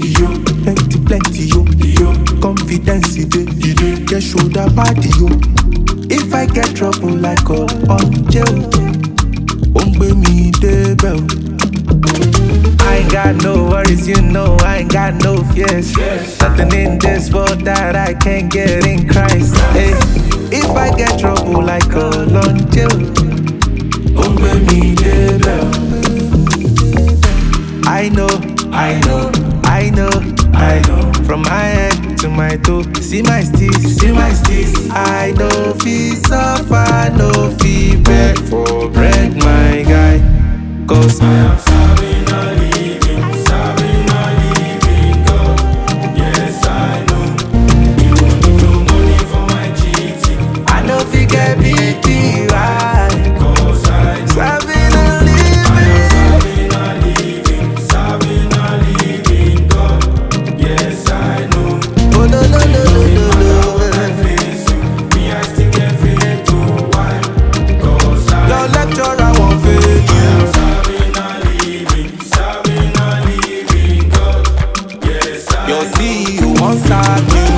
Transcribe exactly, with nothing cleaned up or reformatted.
yo. Plenty, plenty, yo. Yo. Confidence, it dey. Get shoulder body, yo. If I get trouble like a on jail, won't be me the bell. I ain't got no worries, you know, I ain't got no fears. Yes. Nothing in this world that I can't get in Christ. Hey, if I get trouble like a on jail, won't be me the bell. I know, I know, I know, I know. From my head to my toe, see my steez, see my steez. I know fee suffer, no fee beg for bread, my guy. Cause I am serving a living, serving a living God. Yes, I know. You don't need no money for my cheating. I know fi get beat right. Cause I know. Serving a living. I am serving a living, serving a living God. Yes, I know. Oh no no no no no no. When I face you, me I still get faith to why. Cause I your lecturer won't fail you. Yo, see you on Saturday.